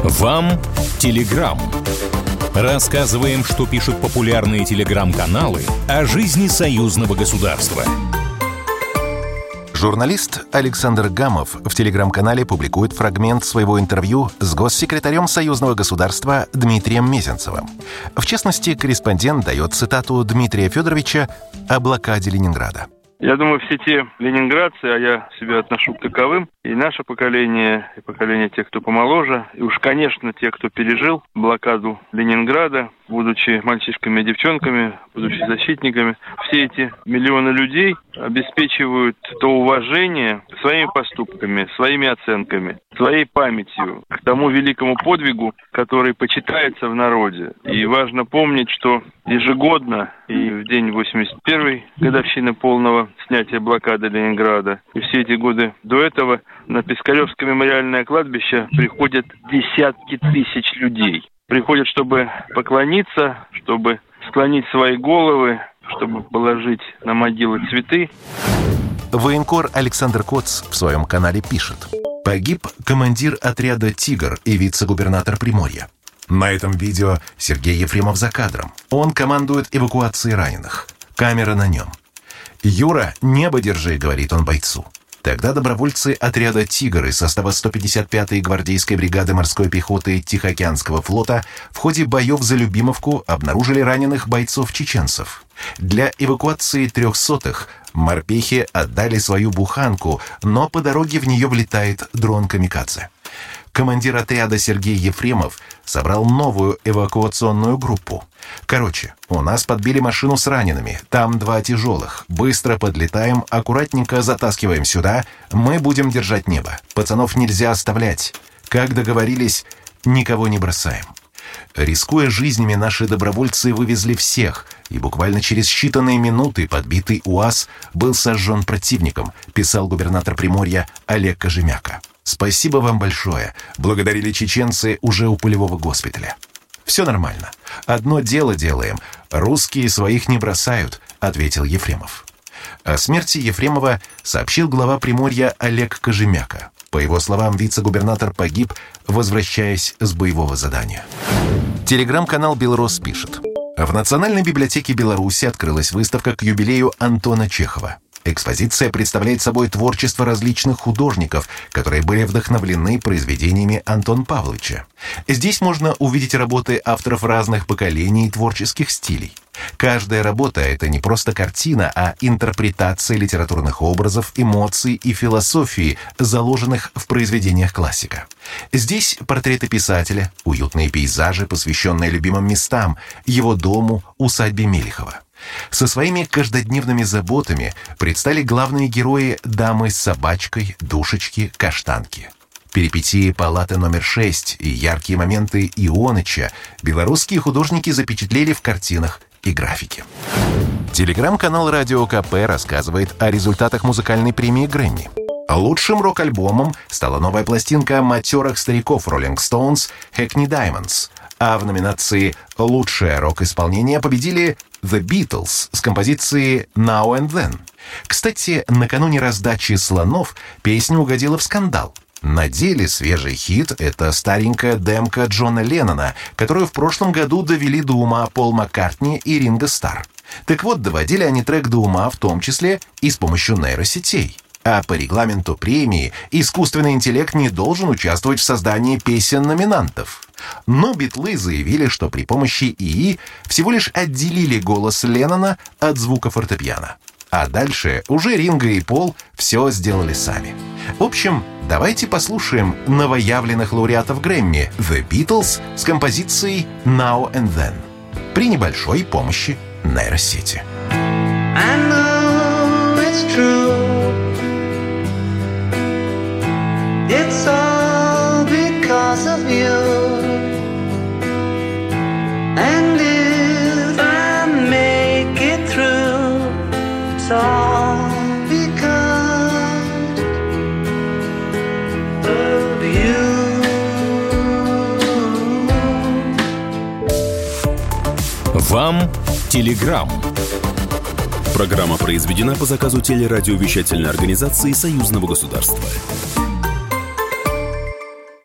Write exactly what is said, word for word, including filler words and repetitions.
Вам Телеграм. Рассказываем, что пишут популярные телеграм-каналы о жизни союзного государства. Журналист Александр Гамов в телеграм-канале публикует фрагмент своего интервью с госсекретарем союзного государства Дмитрием Мезенцевым. В частности, корреспондент дает цитату Дмитрия Федоровича о блокаде Ленинграда. Я думаю, все те ленинградцы, а я себя отношу к таковым, и наше поколение, и поколение тех, кто помоложе, и уж, конечно, те, кто пережил блокаду Ленинграда, будучи мальчишками и девчонками, будучи защитниками, все эти миллионы людей обеспечивают то уважение своими поступками, своими оценками, своей памятью к тому великому подвигу, который почитается в народе. И важно помнить, что ежегодно и в день восемьдесят первой годовщины полного снятия блокады Ленинграда, и все эти годы до этого на Пискаревское мемориальное кладбище приходят десятки тысяч людей. Приходят, чтобы поклониться, чтобы склонить свои головы, чтобы положить на могилы цветы. Военкор Александр Коц в своем канале пишет: «Погиб командир отряда «Тигр» и вице-губернатор Приморья. На этом видео Сергей Ефремов за кадром. Он командует эвакуацией раненых. Камера на нем. «Юра, небо держи», — говорит он бойцу. Тогда добровольцы отряда «Тигр» из состава сто пятьдесят пятой гвардейской бригады морской пехоты Тихоокеанского флота в ходе боев за Любимовку обнаружили раненых бойцов-чеченцев. Для эвакуации трехсотых морпехи отдали свою буханку, но по дороге в нее влетает дрон-камикадзе. Командир отряда Сергей Ефремов собрал новую эвакуационную группу. Короче, у нас подбили машину с ранеными, там два тяжелых. Быстро подлетаем, аккуратненько затаскиваем сюда, мы будем держать небо. Пацанов нельзя оставлять. Как договорились, никого не бросаем». Рискуя жизнями, наши добровольцы вывезли всех, и буквально через считанные минуты подбитый УАЗ был сожжен противником, писал губернатор Приморья Олег Кожемяка. «Спасибо вам большое», — благодарили чеченцы уже у полевого госпиталя. «Все нормально. Одно дело делаем. Русские своих не бросают», — ответил Ефремов. О смерти Ефремова сообщил глава Приморья Олег Кожемяка. По его словам, вице-губернатор погиб, возвращаясь с боевого задания. Телеграм-канал «Белрос» пишет: в Национальной библиотеке Беларуси открылась выставка к юбилею Антона Чехова. Экспозиция представляет собой творчество различных художников, которые были вдохновлены произведениями Антона Павловича. Здесь можно увидеть работы авторов разных поколений и творческих стилей. Каждая работа — это не просто картина, а интерпретация литературных образов, эмоций и философии, заложенных в произведениях классика. Здесь портреты писателя, уютные пейзажи, посвященные любимым местам, его дому, усадьбе Мелихова. Со своими каждодневными заботами предстали главные герои «Дамы с собачкой», «Душечки», «Каштанки». Перипетии палаты номер шесть и яркие моменты Ионыча белорусские художники запечатлели в картинах и графике. Телеграм-канал «Радио ка пэ» рассказывает о результатах музыкальной премии Грэмми. Лучшим рок-альбомом стала новая пластинка матерых стариков Rolling Stones «Hackney Diamonds», а в номинации «Лучшее рок-исполнение» победили The Beatles с композицией «Now and Then». Кстати, накануне раздачи «Слонов» песня угодила в скандал. На деле свежий хит — это старенькая демка Джона Леннона, которую в прошлом году довели до ума Пол Маккартни и Ринго Старр. Так вот, доводили они трек до ума в том числе и с помощью нейросетей. А по регламенту премии искусственный интеллект не должен участвовать в создании песен номинантов. Но битлы заявили, что при помощи ИИ всего лишь отделили голос Леннона от звука фортепиано. А дальше уже Ринго и Пол все сделали сами. В общем, давайте послушаем новоявленных лауреатов Грэмми The Beatles с композицией Now and Then при небольшой помощи нейросети. I know it's true. It's all because of you. And if I make it through, it's all because of you. Вам Телеграм. Программа произведена по заказу телерадиовещательной организации Союзного государства.